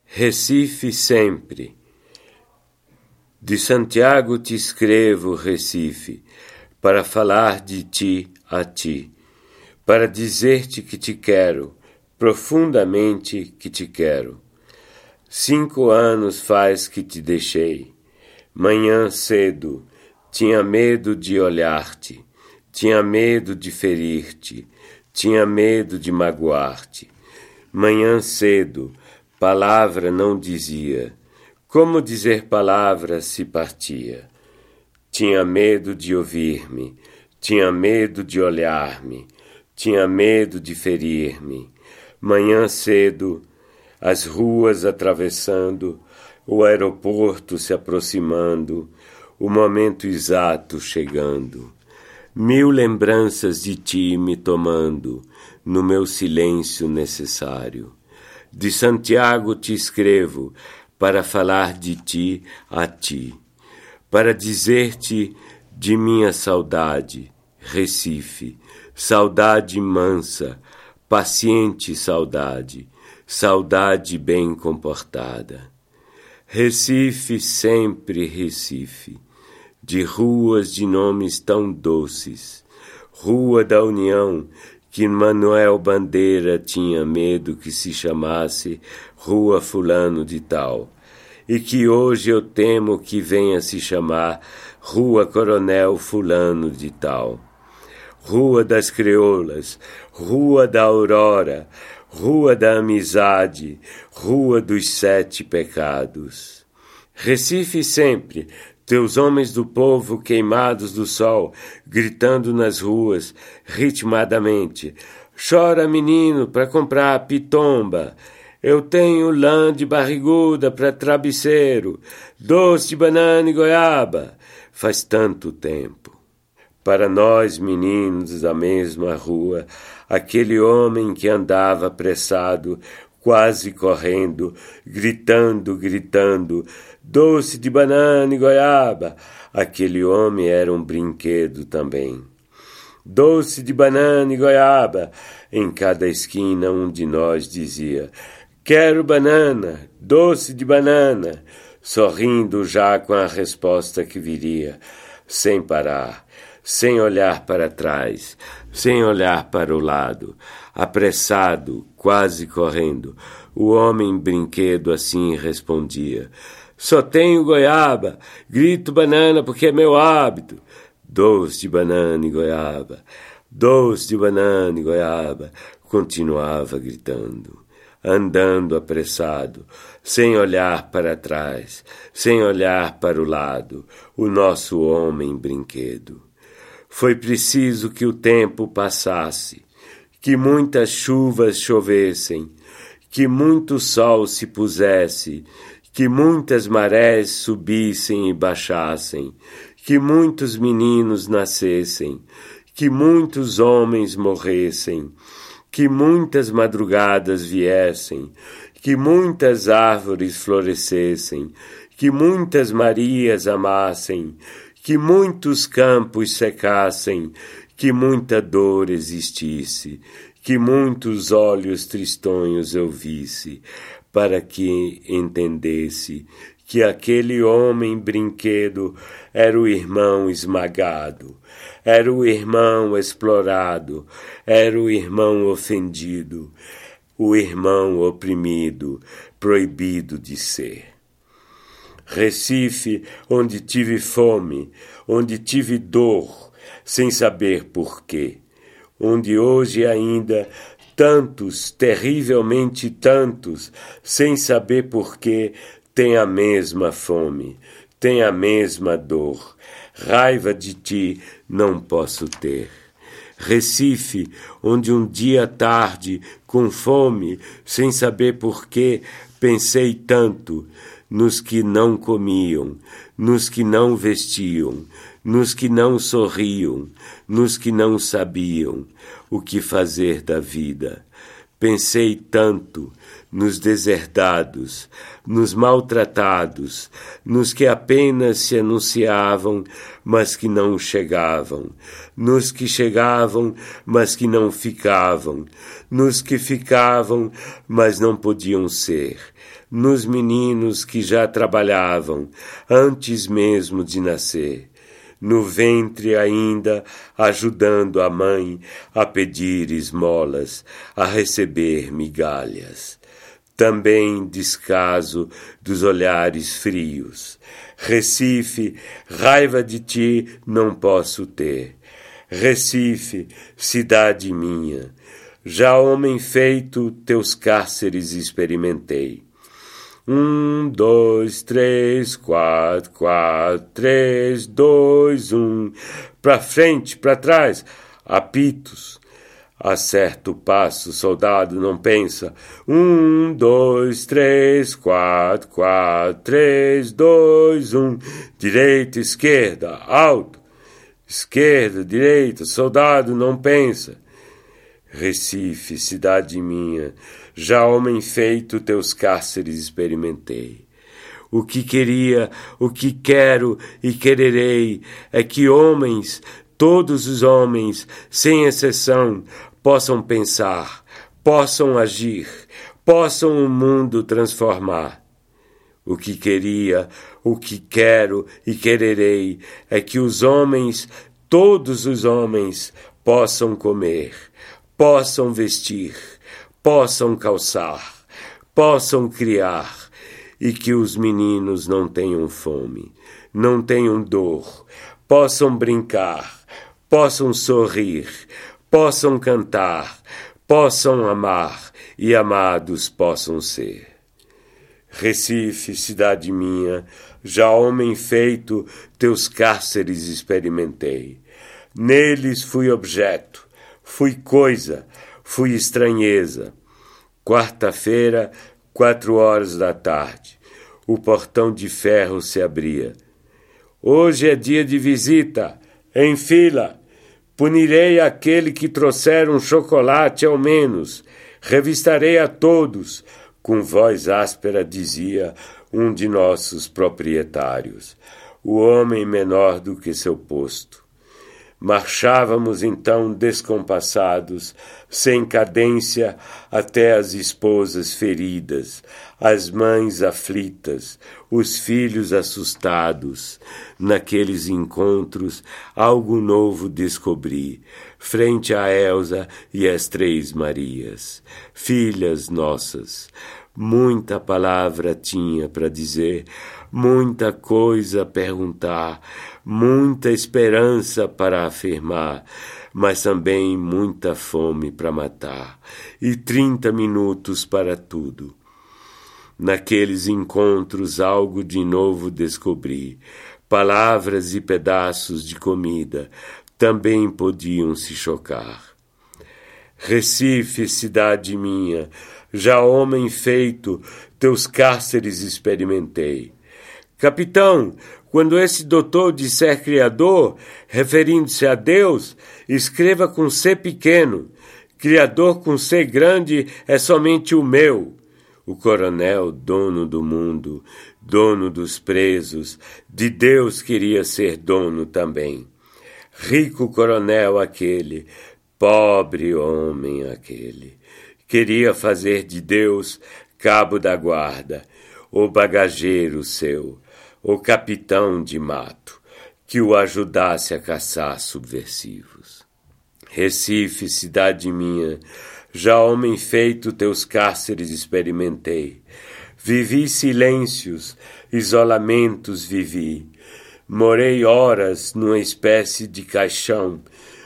Recife sempre. De Santiago te escrevo, Recife, para falar de ti a ti, para dizer-te que te quero, profundamente que te quero. 5 anos faz que te deixei. Manhã cedo, tinha medo de olhar-te, tinha medo de ferir-te, tinha medo de magoar-te. Manhã cedo, palavra não dizia. Como dizer palavra se partia? Tinha medo de ouvir-me, tinha medo de olhar-me, tinha medo de ferir-me. Manhã cedo, as ruas atravessando, o aeroporto se aproximando, o momento exato chegando. 1000 lembranças de ti me tomando, no meu silêncio necessário. De Santiago te escrevo, para falar de ti a ti, para dizer-te de minha saudade, Recife, saudade mansa, paciente saudade, saudade bem comportada. Recife, sempre Recife, de ruas de nomes tão doces, Rua da União, que Manuel Bandeira tinha medo que se chamasse Rua Fulano de Tal, e que hoje eu temo que venha se chamar Rua Coronel Fulano de Tal. Rua das Crioulas, Rua da Aurora, Rua da Amizade, Rua dos 7 Pecados. Recife sempre, teus homens do povo queimados do sol, gritando nas ruas, ritmadamente. Chora, menino, para comprar pitomba. Eu tenho lã de barriguda para travesseiro, doce de banana e goiaba. Faz tanto tempo. Para nós, meninos da mesma rua, aquele homem que andava apressado, quase correndo, gritando, doce de banana e goiaba. Aquele homem era um brinquedo também. Doce de banana e goiaba. Em cada esquina um de nós dizia, quero banana, doce de banana, sorrindo já com a resposta que viria, sem parar, sem olhar para trás, sem olhar para o lado, apressado, quase correndo. O homem brinquedo assim respondia, só tenho goiaba, grito banana porque é meu hábito. Doce de banana e goiaba, doce de banana e goiaba, continuava gritando, andando apressado, sem olhar para trás, sem olhar para o lado, o nosso homem brinquedo. Foi preciso que o tempo passasse, que muitas chuvas chovessem, que muito sol se pusesse, que muitas marés subissem e baixassem, que muitos meninos nascessem, que muitos homens morressem, que muitas madrugadas viessem, que muitas árvores florescessem, que muitas Marias amassem, que muitos campos secassem, que muita dor existisse, que muitos olhos tristonhos eu visse, para que entendesse que aquele homem brinquedo era o irmão esmagado, era o irmão explorado, era o irmão ofendido, o irmão oprimido, proibido de ser. Recife, onde tive fome, onde tive dor, sem saber porquê, onde hoje ainda tantos, terrivelmente tantos, sem saber porquê, têm a mesma fome, têm a mesma dor. Raiva de ti não posso ter. Recife, onde um dia tarde, com fome, sem saber porquê, pensei tanto nos que não comiam, nos que não vestiam, nos que não sorriam, nos que não sabiam o que fazer da vida. Pensei tanto nos deserdados, nos maltratados, nos que apenas se anunciavam, mas que não chegavam, nos que chegavam, mas que não ficavam, nos que ficavam, mas não podiam ser, nos meninos que já trabalhavam, antes mesmo de nascer, no ventre ainda, ajudando a mãe a pedir esmolas, a receber migalhas. Também descaso dos olhares frios. Recife, raiva de ti não posso ter. Recife, cidade minha, já homem feito teus cárceres experimentei. 1, 2, 3, 4, 4, 3, 2, 1. Pra frente, pra trás, apitos. Acerta o passo, soldado não pensa. 1, 2, 3, 4, 4, 3, 2, 1. Direita, esquerda, alto. Esquerda, direita, soldado não pensa. Recife, cidade minha, já homem feito teus cárceres experimentei. O que queria, o que quero e quererei é que homens, todos os homens, sem exceção, possam pensar, possam agir, possam o mundo transformar. O que queria, o que quero e quererei é que os homens, todos os homens, possam comer, possam vestir, possam calçar, possam criar, e que os meninos não tenham fome, não tenham dor, possam brincar, possam sorrir, possam cantar, possam amar e amados possam ser. Recife, cidade minha, já homem feito, teus cárceres experimentei. Neles fui objeto, fui coisa, fui estranheza. Quarta-feira, 4 da tarde, o portão de ferro se abria. Hoje é dia de visita, em fila. Punirei aquele que trouxer um chocolate ao menos. Revistarei a todos. Com voz áspera dizia um de nossos proprietários, o homem menor do que seu posto. Marchávamos então descompassados, sem cadência, até as esposas feridas, as mães aflitas, os filhos assustados. Naqueles encontros, algo novo descobri, frente a Elsa e as 3 Marias, filhas nossas. Muita palavra tinha para dizer, muita coisa a perguntar, muita esperança para afirmar, mas também muita fome para matar, e 30 minutos para tudo. Naqueles encontros algo de novo descobri, palavras e pedaços de comida também podiam se chocar. Recife, cidade minha, já homem feito, teus cárceres experimentei. Capitão, quando esse doutor disser Criador, referindo-se a Deus, escreva com C pequeno. Criador com C grande é somente o meu. O coronel, dono do mundo, dono dos presos, de Deus queria ser dono também. Rico coronel aquele, pobre homem aquele. Queria fazer de Deus cabo da guarda, o bagageiro seu, o capitão de mato, que o ajudasse a caçar subversivos. Recife, cidade minha, já homem feito teus cárceres experimentei. Vivi silêncios, isolamentos vivi. Morei horas numa espécie de caixão,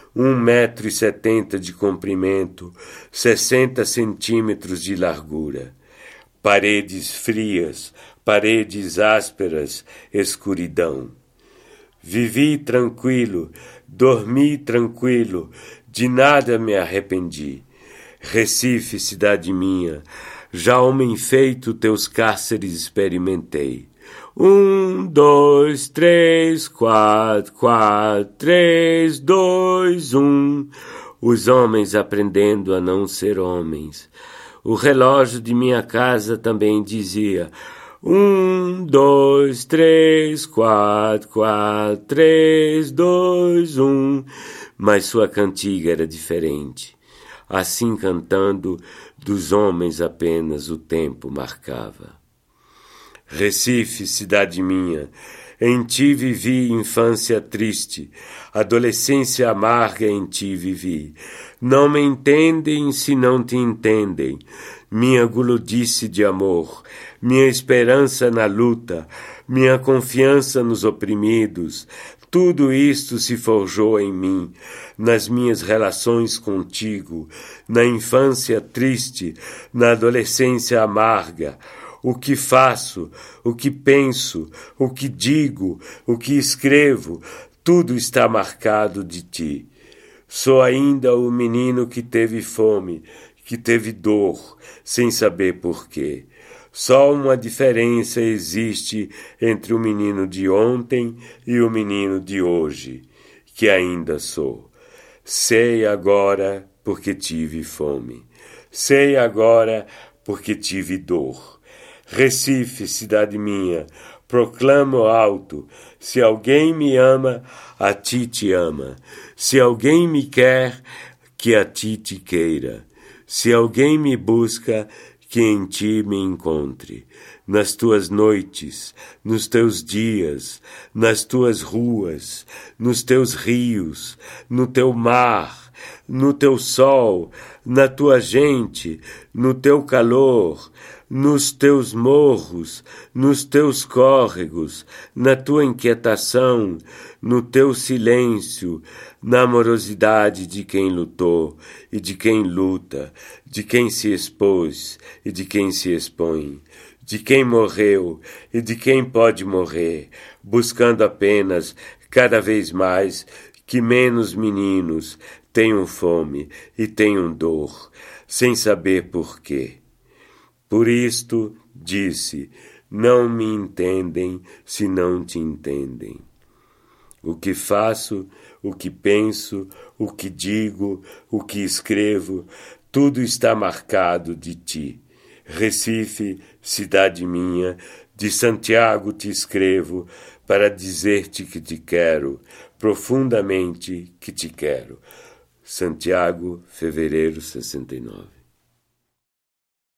1,70 m de comprimento, 60 centímetros de largura. Paredes frias, paredes ásperas, escuridão. Vivi tranquilo, dormi tranquilo, de nada me arrependi. Recife, cidade minha, já homem feito teus cárceres experimentei. 1, 2, 3, 4, 4, 3, 2, 1. Os homens aprendendo a não ser homens. O relógio de minha casa também dizia: 1, 2, 3, 4, 4, 3, 2, 1. Mas sua cantiga era diferente. Assim cantando, dos homens apenas o tempo marcava. Recife, cidade minha, em ti vivi infância triste, adolescência amarga em ti vivi. Não me entendem se não te entendem, minha guludice de amor, minha esperança na luta, minha confiança nos oprimidos. Tudo isto se forjou em mim, nas minhas relações contigo, na infância triste, na adolescência amarga. O que faço, o que penso, o que digo, o que escrevo, tudo está marcado de ti. Sou ainda o menino que teve fome, que teve dor, sem saber porquê. Só uma diferença existe entre o menino de ontem e o menino de hoje, que ainda sou. Sei agora porque tive fome. Sei agora porque tive dor. Recife, cidade minha, proclamo alto: se alguém me ama, a ti te ama. Se alguém me quer, que a ti te queira. Se alguém me busca, que em ti me encontre. Nas tuas noites, nos teus dias, nas tuas ruas, nos teus rios, no teu mar, no teu sol, na tua gente, no teu calor, nos teus morros, nos teus córregos, na tua inquietação, no teu silêncio, na amorosidade de quem lutou e de quem luta, de quem se expôs e de quem se expõe, de quem morreu e de quem pode morrer, buscando apenas, cada vez mais, que menos meninos tenham fome e tenham dor, sem saber por quê. Por isto, disse, não me entendem se não te entendem. O que faço, o que penso, o que digo, o que escrevo, tudo está marcado de ti. Recife, cidade minha, de Santiago te escrevo para dizer-te que te quero, profundamente que te quero. Santiago, fevereiro 69.